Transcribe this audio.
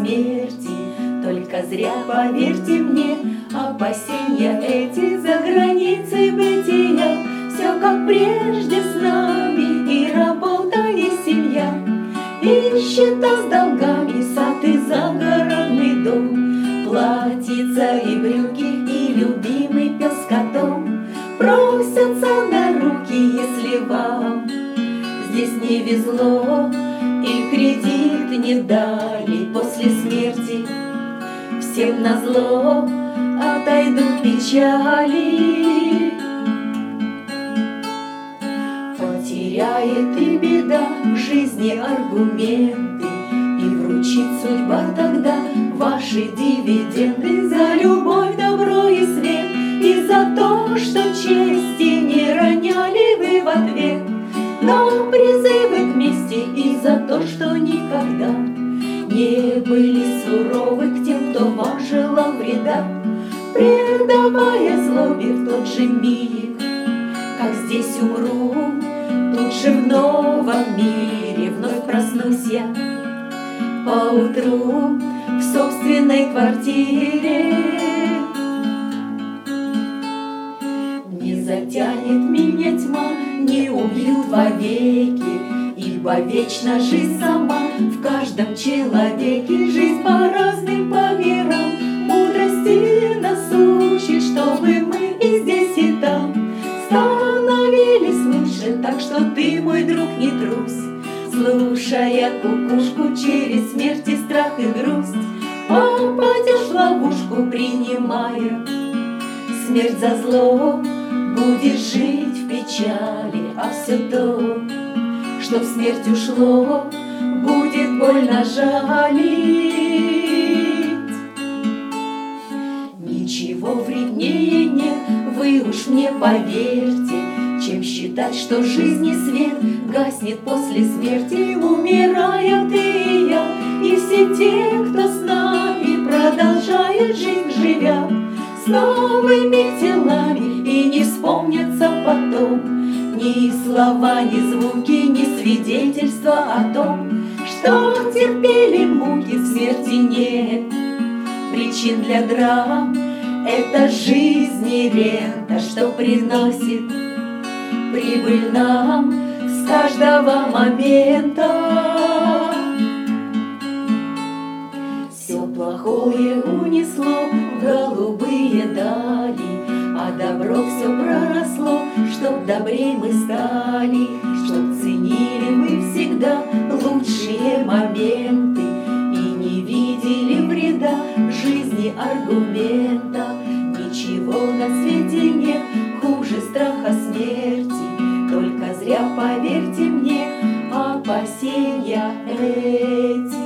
смерти. Только зря, поверьте мне, опасения эти за границей бытия. Все как прежде с нами, и работа, и семья, и счета с долгами, сад и загородный дом, платьица и брюки, и любимый пес с котом просятся на руки, если вам здесь не везло и кредит не дали после смерти. Всем назло отойдут печали. Потеряет и беда в жизни аргументы, и вручит судьба тогда ваши дивиденды за любовь, добро и свет, и за то, что чести не роняли вы в ответ, но призывы к мести, и за то, что никогда не были суровы к тем, кто вам желал вреда, предавая злобе в тот же миг, как здесь умру, тут же в новом мире вновь проснусь я поутру в собственной квартире. Не затянет меня тьма, не убьют вовеки, ибо вечна жизнь сама в каждом человеке. Жизнь по разным по мирам мудрости нас учит, чтобы мы и здесь, и там становились лучше. Так что ты, мой друг, не трусь, слушая кукушку через смерть и страх и грусть. Попадешь в ловушку, принимая смерть за зло, будешь жить в печали, а все то, что в смерть ушло, будет больно жалить. Ничего вреднее нет, вы уж мне поверьте, чем считать, что жизни свет гаснет после смерти. Умирая ты и я, и все те, кто с нами продолжает жизнь, живя с новыми телами, и не вспомнятся потом ни слова, ни звуки, ни свидетельства о том, что терпели муки. В смерти нет причин для драм, это жизнь и рента, что приносит прибыль нам с каждого момента. Все плохое унесло в голубые дали, а добро все проросло, чтоб добрей мы стали, чтоб ценили мы всегда лучшие моменты и не видели вреда в жизни аргумента. Ничего на свете нет хуже страха смерти, только зря, поверьте мне, опасения эти.